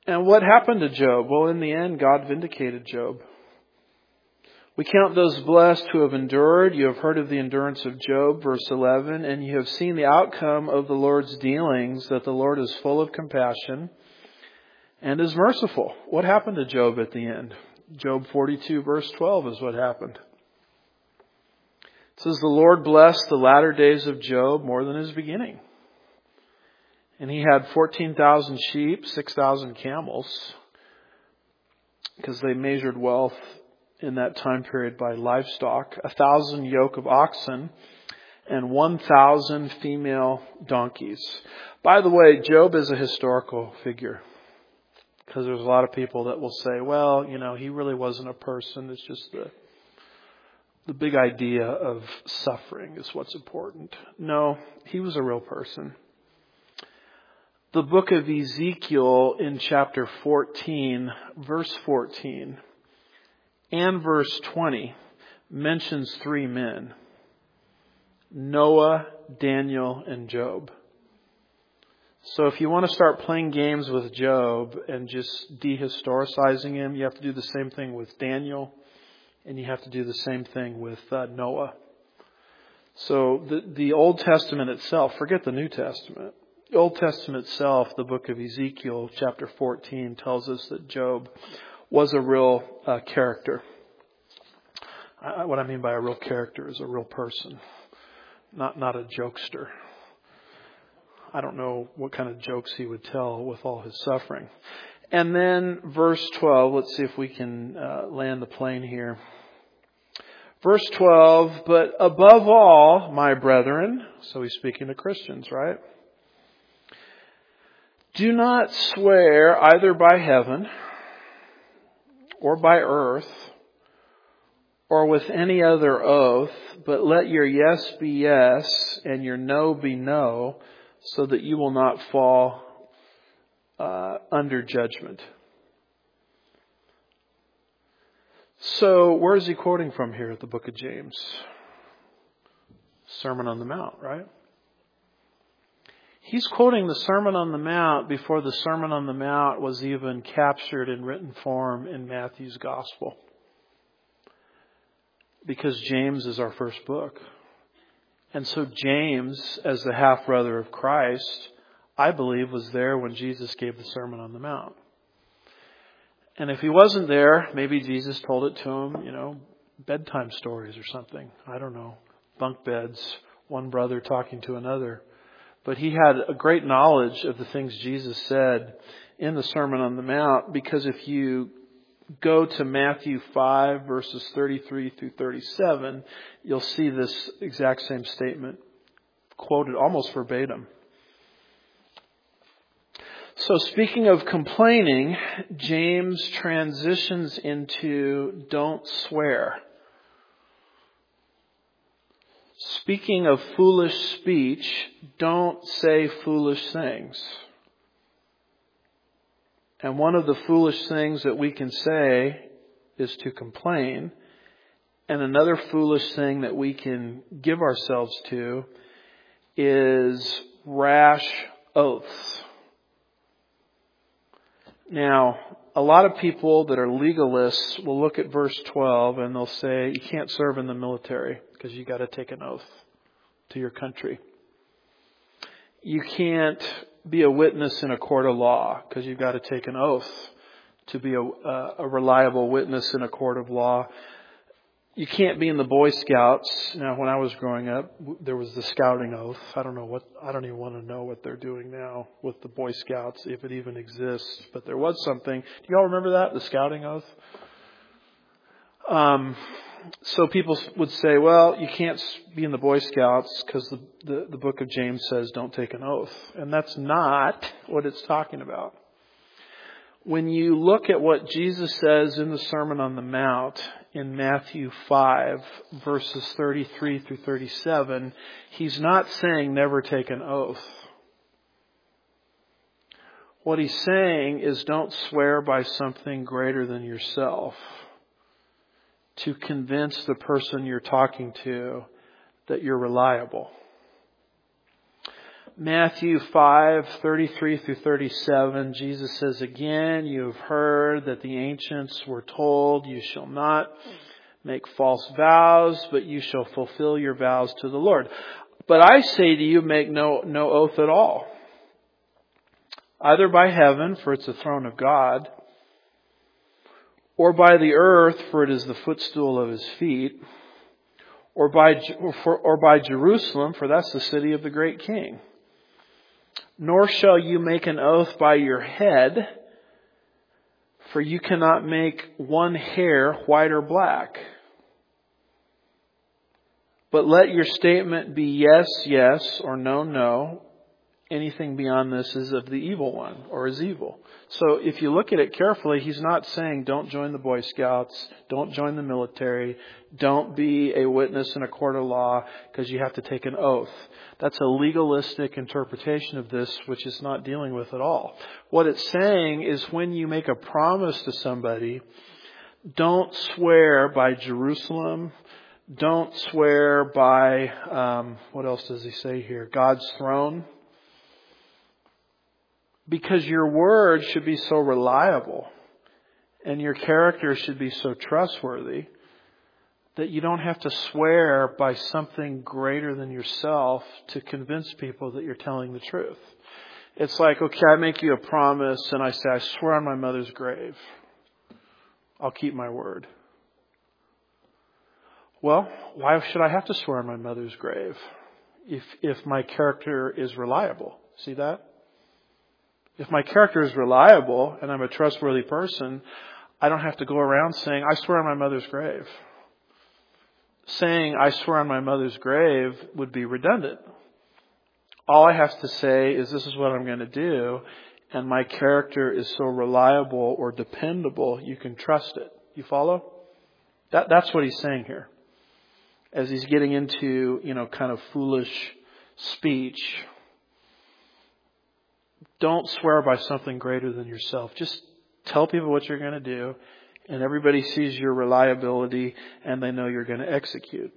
And what happened to Job? Well, in the end, God vindicated Job. We count those blessed who have endured. You have heard of the endurance of Job, verse eleven, and you have seen the outcome of the Lord's dealings, that the Lord is full of compassion and is merciful. What happened to Job at the end? Job forty-two, verse twelve is what happened. It says, the Lord blessed the latter days of Job more than his beginning. And he had fourteen thousand sheep, six thousand camels, because they measured wealth in that time period by livestock, a thousand yoke of oxen, and one thousand female donkeys. By the way, Job is a historical figure, because there's a lot of people that will say, well, you know, he really wasn't a person. It's just the the big idea of suffering is what's important. No, he was a real person. The book of Ezekiel in chapter fourteen, verse fourteen, and verse twenty mentions three men: Noah, Daniel, and Job. So if you want to start playing games with Job and just dehistoricizing him, you have to do the same thing with Daniel, and you have to do the same thing with uh, Noah. So the, the Old Testament itself, forget the New Testament. The Old Testament itself, the book of Ezekiel, chapter fourteen, tells us that Job was a real uh, character. I, what I mean by a real character is a real person, not not a jokester. I don't know what kind of jokes he would tell with all his suffering. And then verse twelve, let's see if we can uh, land the plane here. Verse twelve, but above all, my brethren, so he's speaking to Christians, right? Do not swear either by heaven or by earth or with any other oath, but let your yes be yes and your no be no, so that you will not fall uh, under judgment. So where is he quoting from here at the book of James? Sermon on the Mount, right? He's quoting the Sermon on the Mount before the Sermon on the Mount was even captured in written form in Matthew's Gospel. Because James is our first book. And so James, as the half-brother of Christ, I believe was there when Jesus gave the Sermon on the Mount. And if he wasn't there, maybe Jesus told it to him, you know, bedtime stories or something. I don't know. Bunk beds, one brother talking to another. But he had a great knowledge of the things Jesus said in the Sermon on the Mount, because if you go to Matthew five, verses thirty-three through thirty-seven, you'll see this exact same statement quoted almost verbatim. So speaking of complaining, James transitions into don't swear. Speaking of foolish speech, don't say foolish things. And one of the foolish things that we can say is to complain. And another foolish thing that we can give ourselves to is rash oaths. Now, a lot of people that are legalists will look at verse twelve and they'll say, you can't serve in the military because you got to take an oath to your country. You can't be a witness in a court of law because you've got to take an oath to be a, a, a reliable witness in a court of law. You can't be in the Boy Scouts. Now, when I was growing up, there was the scouting oath. I don't know what, I don't even want to know what they're doing now with the Boy Scouts, if it even exists. But there was something. Do you all remember that? The scouting oath? Um, so people would say, well, you can't be in the Boy Scouts because the, the, the book of James says don't take an oath. And that's not what it's talking about. When you look at what Jesus says in the Sermon on the Mount in Matthew five, verses thirty-three through thirty-seven, he's not saying never take an oath. What he's saying is don't swear by something greater than yourself to convince the person you're talking to that you're reliable. Matthew five, thirty-three through thirty-seven, Jesus says again, you have heard that the ancients were told, you shall not make false vows, but you shall fulfill your vows to the Lord. But I say to you, make no, no oath at all. Either by heaven, for it's the throne of God, or by the earth, for it is the footstool of his feet, or by, or, for, or by Jerusalem, for that's the city of the great king. Nor shall you make an oath by your head, for you cannot make one hair white or black. But let your statement be yes, yes, or no, no. Anything beyond this is of the evil one, or is evil. So if you look at it carefully, he's not saying don't join the Boy Scouts, don't join the military, don't be a witness in a court of law because you have to take an oath. That's a legalistic interpretation of this, which is not dealing with at all. What it's saying is when you make a promise to somebody, don't swear by Jerusalem, don't swear by, um, what else does he say here? God's throne. Because your word should be so reliable and your character should be so trustworthy that you don't have to swear by something greater than yourself to convince people that you're telling the truth. It's like, okay, I make you a promise and I say, I swear on my mother's grave, I'll keep my word. Well, why should I have to swear on my mother's grave if, if my character is reliable? See that? If my character is reliable and I'm a trustworthy person, I don't have to go around saying, I swear on my mother's grave. Saying, I swear on my mother's grave would be redundant. All I have to say is this is what I'm going to do, and my character is so reliable or dependable, you can trust it. You follow? That, that's what he's saying here. As he's getting into, you know, kind of foolish speech. Don't swear by something greater than yourself. Just tell people what you're going to do, and everybody sees your reliability, and they know you're going to execute.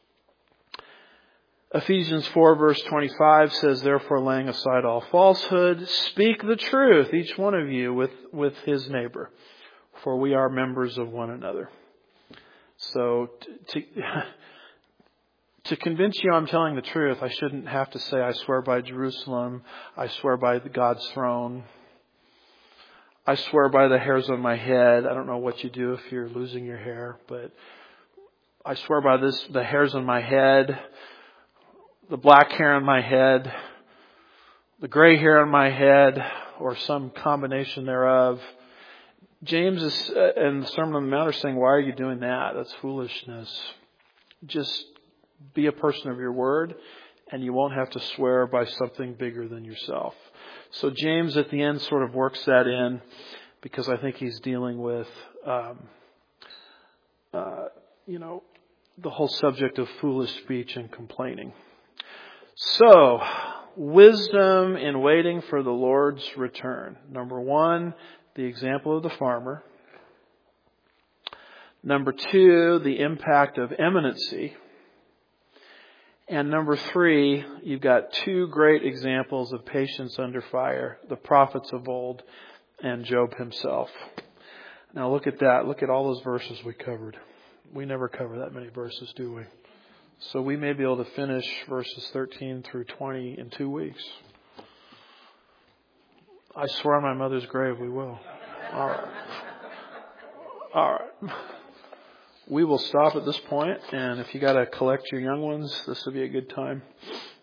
Ephesians four verse twenty-five says, therefore laying aside all falsehood, speak the truth, each one of you, with, with his neighbor, for we are members of one another. So to, to convince you I'm telling the truth, I shouldn't have to say I swear by Jerusalem, I swear by God's throne, I swear by the hairs on my head. I don't know what you do if you're losing your hair, but I swear by this, the hairs on my head, the black hair on my head, the gray hair on my head, or some combination thereof. James is, uh, in the Sermon on the Mount are saying, why are you doing that? That's foolishness. Just be a person of your word, and you won't have to swear by something bigger than yourself. So James at the end sort of works that in, because I think he's dealing with, um, uh, you know, the whole subject of foolish speech and complaining. So, wisdom in waiting for the Lord's return. Number one, the example of the farmer. Number two, the impact of eminency. And number three, you've got two great examples of patience under fire, the prophets of old and Job himself. Now look at that. Look at all those verses we covered. We never cover that many verses, do we? So we may be able to finish verses thirteen through twenty in two weeks. I swear on my mother's grave we will. All right. All right. We will stop at this point, and if you got to collect your young ones, this will be a good time.